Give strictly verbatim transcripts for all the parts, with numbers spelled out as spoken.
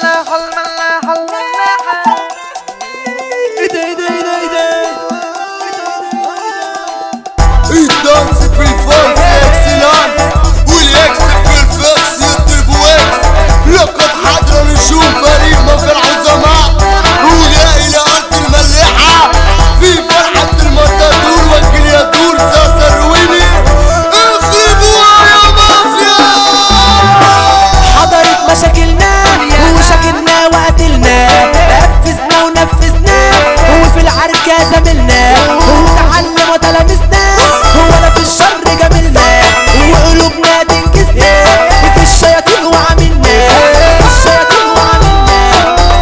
الملاحة الملاحة الملاحة. ايه ده ايه ده ايه ده ايه ده الدانس في الفاكس اكسلانس والاكس في الفاكس يطيب واكس. لقد حضر نشوف فريق مصر العظماء ولا الى ارض الملاحة في فرحة المطادور والكلياتور ساسا رويني. اخربوها يا مافيا. حضرت مشاكلنا وشاكلنا وقتلنا، نفذنا ونفذنا وفي العركة زملنا وتعلم وتلامسنا ولا في الشر جملنا وقلوبنا تنكسنا في الشياطين وعملنا الشياطين وعملنا.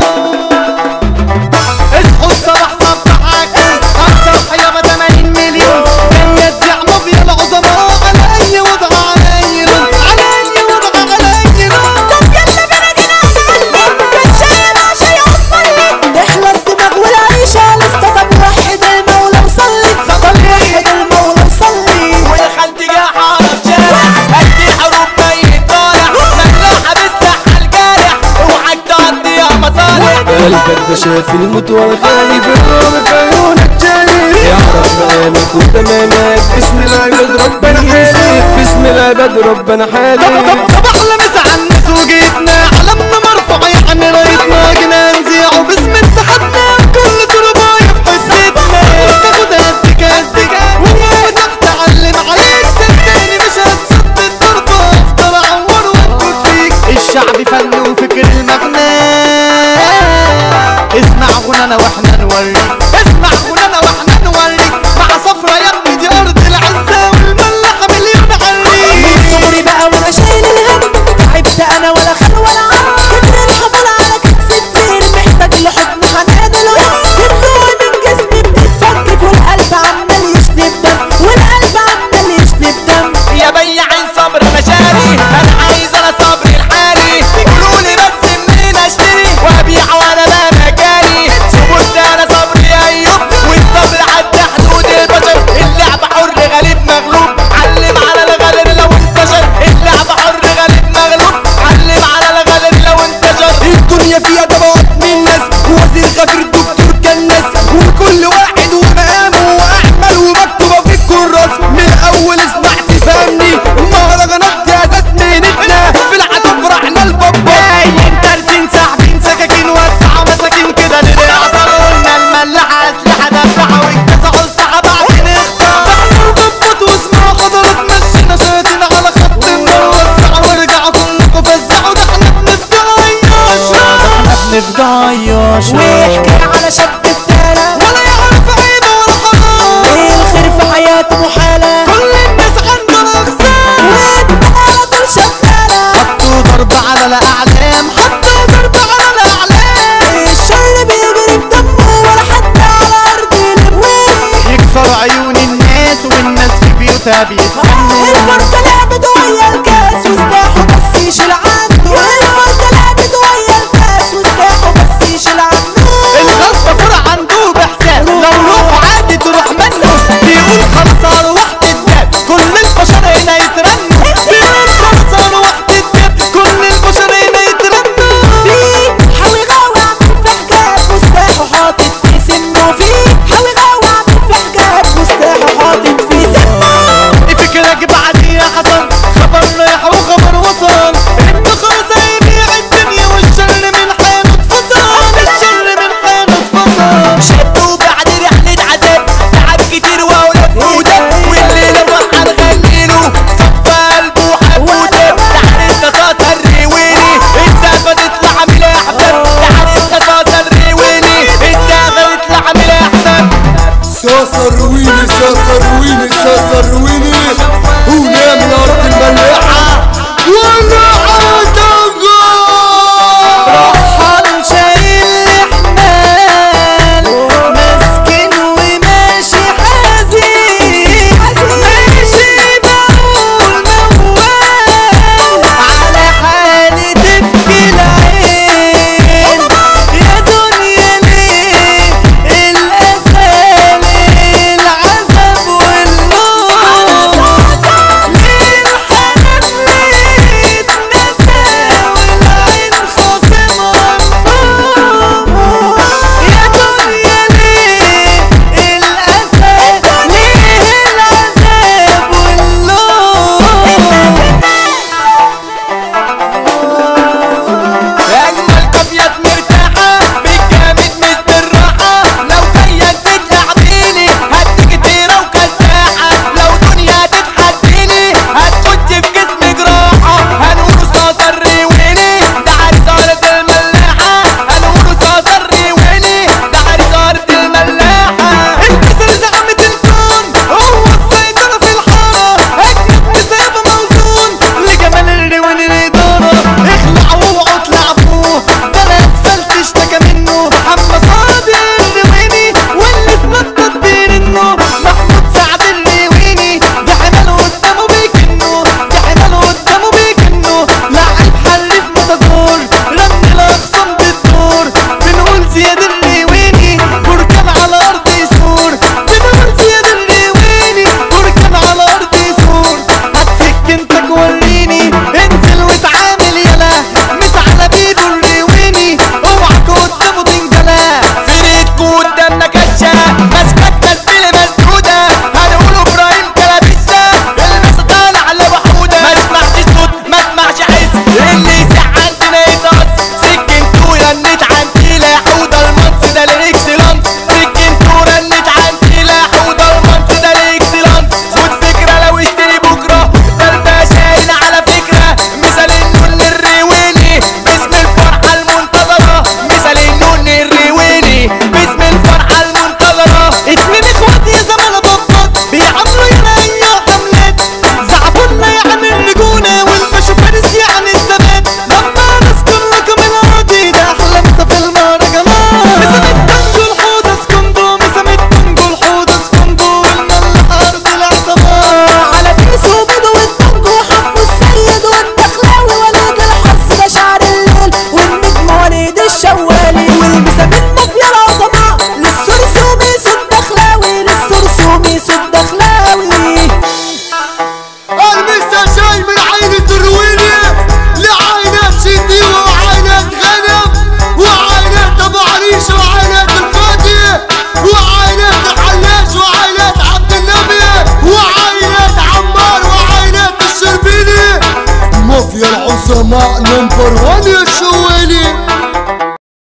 اصحوا الصباح صبحكم هتصح يابا تمانين مليون جنة زعمة في العظماء على اي وضع على اي لون على اي وضع على اي لون. طب يلا بينا نعمل بنشيل عشان يوصلني تحلى الدماغ والعيشة لسه. طب وحد المولى وصلي طب وحد المولى وصلي. ودخلت جاحة رفشانة قد حروب ميت طالع ملاحة بتسحى الجارح اوعك تعدي يا مصالح. قلبك ده شاف الموت والخايف الروم في عيونك جاي يعرف مقامك وتمامك. باسم العباد ربنا حاسب باسم العباد ربنا حالي. طب احلى مسا على الناس وجيتنا علمنا مرفوع يعني رايتنا جينا نذيعوا باسم اتحادنا كل تربايه في حصتنا. تاخد قدك قدك وهو تحت علم عليك صدقني مش هتصد الضربه افضل اعور وانكر فيك. الشعب فن وفكر المغنى اسمع غنانا واحنا نوريك اسمع غنانا واحنا نوريك مع صفرة يا ابني دي ارض العزة والملاحة مليون عريق. من صغري بقى وانا شايل الهم تعبت انا ولا خل ولا عم كتر الحمل على كتفي كتير محتاج لحضن حنان الوهم. الروح من جسمي بتتفكك والقلب عمال يشلب دم والقلب عمال يشلب دم. يا بياع الصبر مشاري انا عايز انا صبري الحالي قولولي بس منين اشتري وابيع وانا لا مكاني. صبرت انا صبري ايوب والصبر عدى حدود البشر. اللعبة حر غالب مغلوب علم على الغدر لو انتشر. اللعبة حر غالب مغلوب علم على الغدر لو انتشر. الدنيا فيها طبقات من الناس ووزير غفير دكتور كناس وكل واحد ومقامه واعمل ومكتوبه في الكراس. من اول اسمع تفهمني المهرجانات دي اساس مهنتنا في العتب فرحنا البابا. انت رسين ساحبين سكاكين وسعوا مساكين كده للإعصار. قلنا الملاحة أسلحة دبحة واتسعوا السحابة عشان نختار. تحضروا ضبط واسمعوا خضرات مشينا شياطين على خط النار. وسعوا وارجعوا كلكم فزعوا ده احنا بنفضل عياش ده احنا بنفضل عياش. واحكي على شاب